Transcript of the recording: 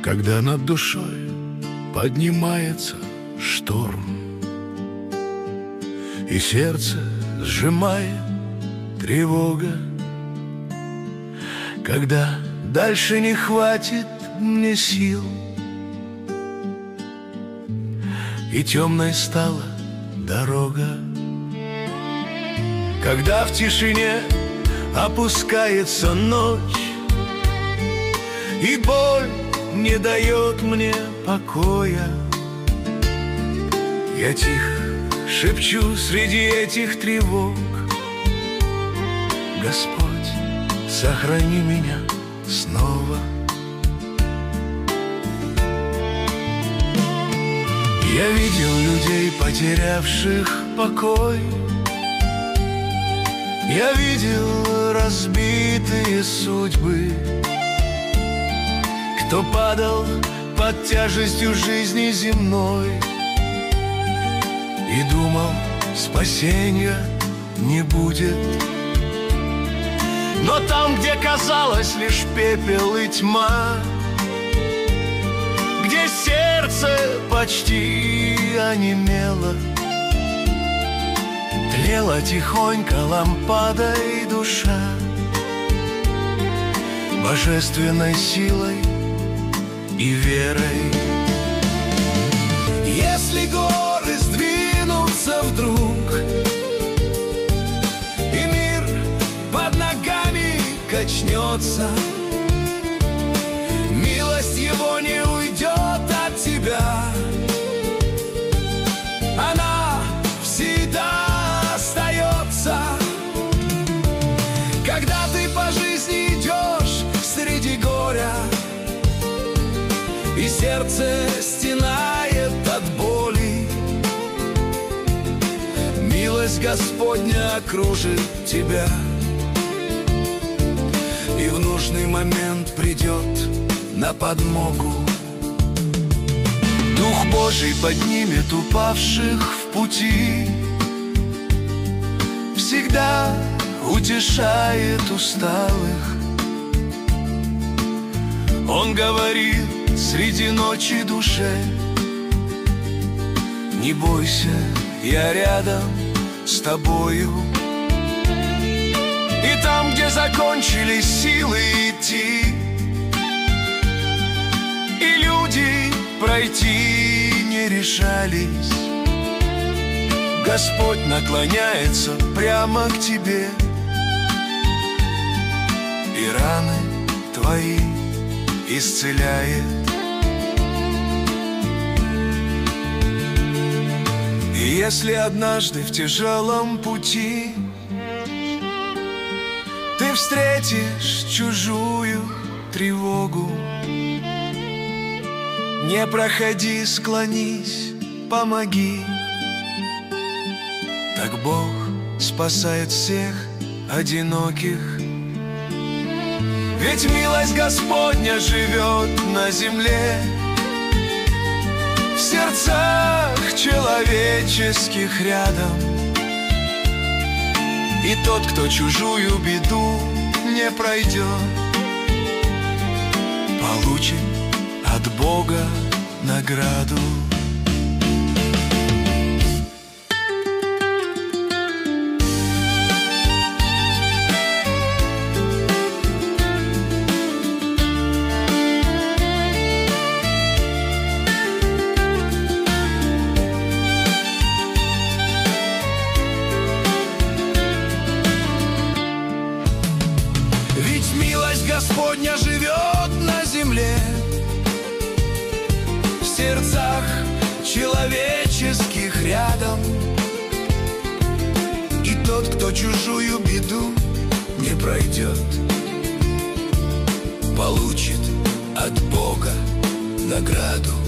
когда над душой поднимается шторм, и сердце сжимает тревога, когда дальше не хватит мне сил, и темной стала дорога, когда в тишине опускается ночь, и боль не дает мне покоя. Я тихо шепчу среди этих тревог: Господь, сохрани меня снова. Я видел людей, потерявших покой. Я видел разбитые судьбы, кто падал под тяжестью жизни земной и думал, спасения не будет. Но там, где казалось лишь пепел и тьма, где сердце почти онемело, тлела тихонько лампадой душа, божественной силой и верой. Если горы сдвинутся вдруг, и мир под ногами качнется, милость его не уйдет от тебя, она всегда остается. Когда ты по жизни идешь среди горя, и сердце стенает от боли, милость Господня окружит тебя, и в нужный момент придет на подмогу. Дух Божий поднимет упавших в пути, всегда утешает усталых. Он говорит среди ночи душе: не бойся, я рядом с тобою. И там, где закончились силы идти, и люди пройти не решались, Господь наклоняется прямо к тебе, и раны твои исцеляет. И если однажды в тяжелом пути ты встретишь чужую тревогу, не проходи, склонись, помоги. Так Бог спасает всех одиноких. Ведь милость Господня живет на земле, в сердцах человеческих рядом. И тот, кто чужую беду не пройдет, получит от Бога награду. Ведь милость Господня живет на земле, в сердцах человеческих рядом. И тот, кто чужую беду не пройдет, получит от Бога награду.